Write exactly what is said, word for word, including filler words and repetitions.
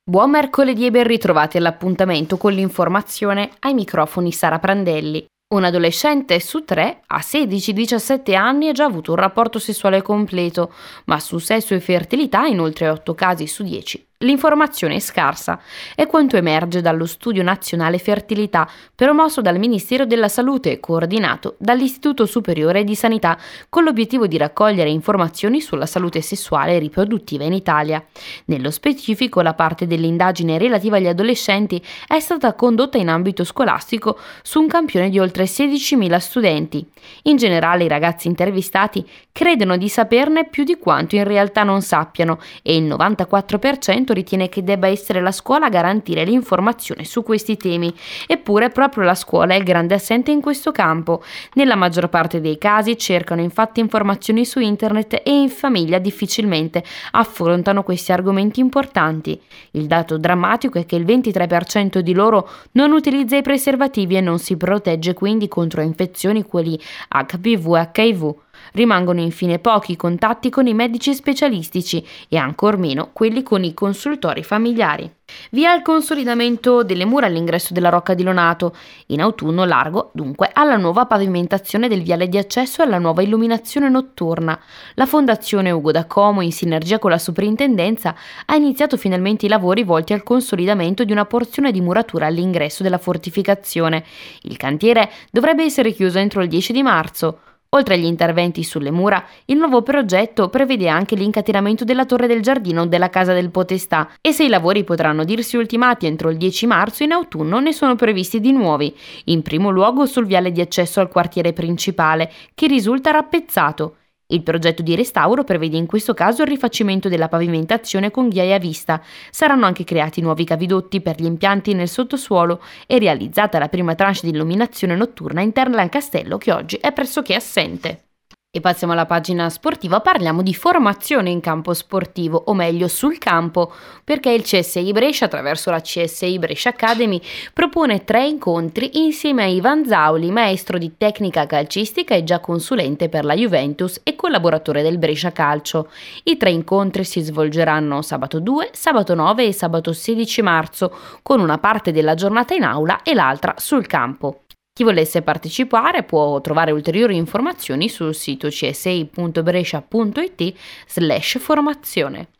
Buon mercoledì e ben ritrovati all'appuntamento con l'informazione. Ai microfoni Sara Prandelli. Un adolescente su tre a sedici diciassette anni ha già avuto un rapporto sessuale completo, ma su sesso e fertilità in oltre otto casi su dieci. L'informazione è scarsa, è quanto emerge dallo Studio Nazionale Fertilità promosso dal Ministero della Salute e coordinato dall'Istituto Superiore di Sanità con l'obiettivo di raccogliere informazioni sulla salute sessuale e riproduttiva in Italia. Nello specifico, la parte dell'indagine relativa agli adolescenti è stata condotta in ambito scolastico su un campione di oltre sedicimila studenti. In generale, i ragazzi intervistati credono di saperne più di quanto in realtà non sappiano e il novantaquattro per cento ritiene che debba essere la scuola a garantire l'informazione su questi temi. Eppure proprio la scuola è il grande assente in questo campo. Nella maggior parte dei casi cercano infatti informazioni su internet e in famiglia difficilmente affrontano questi argomenti importanti. Il dato drammatico è che il ventitré per cento di loro non utilizza i preservativi e non si protegge quindi contro infezioni quali acca pi vu e acca i vu. Rimangono infine pochi contatti con i medici specialistici e ancor meno quelli con i consultori familiari. Via il consolidamento delle mura all'ingresso della Rocca di Lonato. In autunno largo, dunque, alla nuova pavimentazione del viale di accesso e alla nuova illuminazione notturna. La Fondazione Ugo da Como, in sinergia con la Soprintendenza, ha iniziato finalmente i lavori volti al consolidamento di una porzione di muratura all'ingresso della fortificazione. Il cantiere dovrebbe essere chiuso entro il dieci di marzo. Oltre agli interventi sulle mura, il nuovo progetto prevede anche l'incatenamento della torre del giardino della Casa del Potestà e se i lavori potranno dirsi ultimati entro il dieci marzo, in autunno ne sono previsti di nuovi, in primo luogo sul viale di accesso al quartiere principale, che risulta rappezzato. Il progetto di restauro prevede in questo caso il rifacimento della pavimentazione con ghiaia a vista. Saranno anche creati nuovi cavidotti per gli impianti nel sottosuolo e realizzata la prima tranche di illuminazione notturna interna al castello che oggi è pressoché assente. E passiamo alla pagina sportiva, parliamo di formazione in campo sportivo, o meglio sul campo, perché il C S I Brescia, attraverso la C S I Brescia Academy, propone tre incontri insieme a Ivan Zauli, maestro di tecnica calcistica e già consulente per la Juventus e collaboratore del Brescia Calcio. I tre incontri si svolgeranno sabato due, sabato nove e sabato sedici marzo, con una parte della giornata in aula e l'altra sul campo. Chi volesse partecipare può trovare ulteriori informazioni sul sito c s i punto brescia punto i t slash formazione.